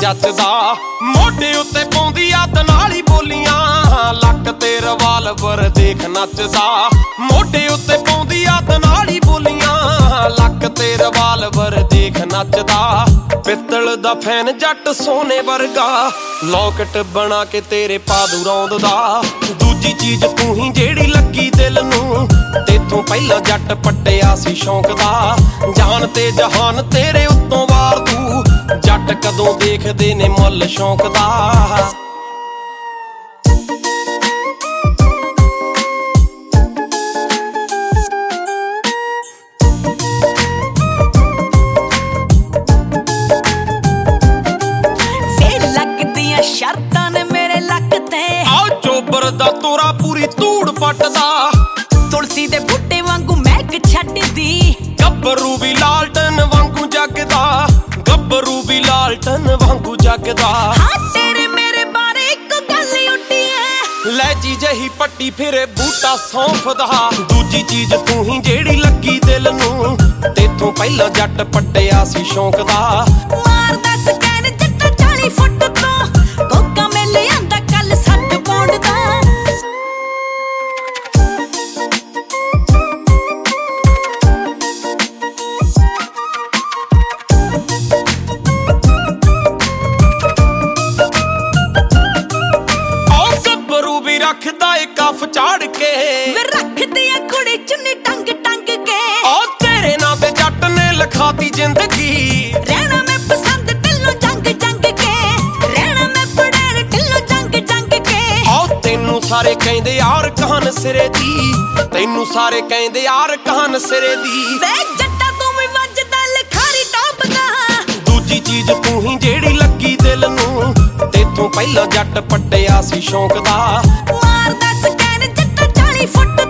ਜੱਚਦਾ। ਮੋਢੇ ਉੱਤੇ ਪਾਉਂਦੀ ਅੱਧ ਨਾਲ ਹੀ ਬੋਲੀਆਂ, ਲੱਕ ਤੇ ਰਿਵਾਲਵਰ ਦੇਖ ਨੱਚਦਾ। ਮੋਢੇ ਉੱਤੇ ਪਾਉਂਦੀ ਅੱਧ ਨਾਲ ਹੀ ਬੋਲੀਆਂ, ਲੱਕ ਤੇ ਰਿਵਾਲਵਰ ਦੇਖ ਨੱਚਦਾ। ਪਿੱਤਲ ਦਾ ਫੈਨ ਜੱਟ ਸੋਨੇ ਵਰਗਾ, ਲੌਕਟ ਬਣਾ ਕੇ ਤੇਰੇ ਪਾ ਦੂ ਰੌਂਦ ਦਾ। ਦੂਜੀ ਚੀਜ਼ ਤੂੰ ਹੀ ਜਿਹੜੀ ਲੱਗੀ ਦਿਲ ਨੂੰ, ਤੇਥੋਂ ਪਹਿਲਾਂ ਜੱਟ ਪੱਟਿਆ ਸੀ ਸ਼ੌਂਕ ਦਾ। ਜਾਨ ਤੇ ਜਹਾਨ ਤੇਰੇ ਉੱਤੋਂ ਵਾਰ ਦੂ, ਜੱਟ ਕਦੋਂ ਦੇਖਦੇ ਨੇ ਮੁੱਲ ਸ਼ੌਂਕ ਦਾ। ਸ਼ਰਤਾਂ ਨੇ ਮੇਰੇ ਲੱਕ ਤੇ, ਆ ਚੋਬਰ ਦਾ ਤੋਰਾ ਪੂਰੀ ਧੂੜ ਪੱਟਦਾ। ਤੁਲਸੀ ਦੇ ਬੂਟੇ ਵਾਂਗੂ ਮਹਿਕ ਛੱਡਦੀ, ਗੱਭਰੂ ਵੀ ਲਾਲਟਨ ਵਾਂਗੂ ਜਗਦਾ। ਗੱਭਰੂ ਵੀ ਲਾਲਟਨ ਵਾਂਗੂ ਜਗਦਾ। ਹਾਂ ਤੇਰੇ ਮੇਰੇ ਬਾਰੇ ਇੱਕ ਗੱਲ ਉੱਡੀ ਐ, ਲੈ ਜੀ ਜਹੀ ਪੱਟੀ ਫਿਰੇ ਬੂਟਾ ਸੌਂਫ ਦਾ। ਦੂਜੀ ਚੀਜ਼ ਤੂੰ ਹੀ ਜਿਹੜੀ ਲੱਗੀ ਦਿਲ ਨੂੰ, ਤੇਥੋਂ ਪਹਿਲਾਂ ਜੱਟ ਪੱਟਿਆ ਸੀ ਸ਼ੌਂਕ ਦਾ। ਮਾਰਦਾ ਸਕੈਨ ਜੱਟਾ 40 ਫੁੱਟ ਤੋਂ, ਕੋਕਾ ਮਿਲ ਆਂਦਾ ਕੱਲ 60 ਪੌਂਡ ਦਾ। ਰੱਖਦਾ ਏ ਕਫ ਚਾੜ ਕੇ, ਵੇ ਰੱਖਦੀ ਆ ਕੁੜੀ ਚੁੰਨੀ ਟੰਗ ਟੰਗ ਕੇ। ਆ ਤੇਰੇ ਨਾਂ ਤੇ ਜੱਟ ਨੇ ਲਿਖਾਤੀ ਜ਼ਿੰਦਗੀ, ਰਹਿਣਾ ਮੈਂ ਪਸੰਦ ਢਿੱਲੋਂ ਜੰਗ ਜੰਗ ਕੇ। ਰਹਿਣਾ ਮੈਂ ਪੜੈਣ ਢਿੱਲੋਂ ਜੰਗ ਜੰਗ ਕੇ। ਆ ਤੈਨੂੰ ਸਾਰੇ ਕਹਿੰਦੇ ਯਾਰ ਕਹਾਨ ਸਿਰੇ ਦੀ, ਤੈਨੂੰ ਸਾਰੇ ਕਹਿੰਦੇ ਯਾਰ ਕਹਾਨ ਸਿਰੇ ਦੀ। ਵੇ ਜੱਟਾ ਤੂੰ ਵੀ ਵੱਜਦਾ ਲਿਖਾਰੀ ਟੌਪ ਦਾ। ਦੂਜੀ ਚੀਜ਼ ਤੂੰ ਹੀ ਜਿਹੜੀ ਲੱਗੀ ਦਿਲ ਨੂੰ, ਤੇਥੋਂ ਪਹਿਲਾਂ ਜੱਟ ਪੱਟਿਆ ਸੀ ਸ਼ੌਂਕ ਦਾ। ਮਾਰਦਾ ਸਕੈਨ ਜੱਟਾ 40 ਫੁੱਟ